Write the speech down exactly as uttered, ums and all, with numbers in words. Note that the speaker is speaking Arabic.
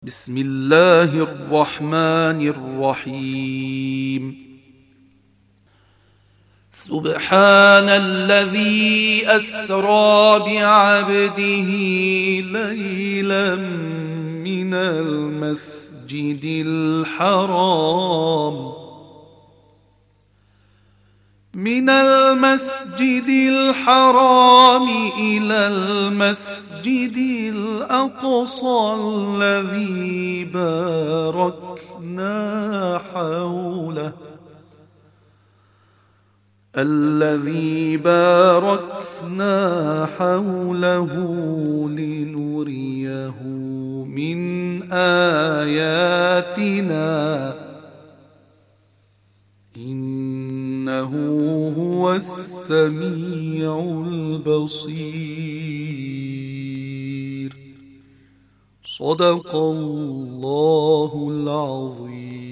بسم الله الرحمن الرحيم. سبحان الذي أسرى بعبده ليلا من المسجد الحرام من المسجد الحرام إلى المسجد الأقصى الذي باركنا حوله الذي باركنا حوله لنريه من آياتنا إنه هو السميع البصير. صدق الله العظيم.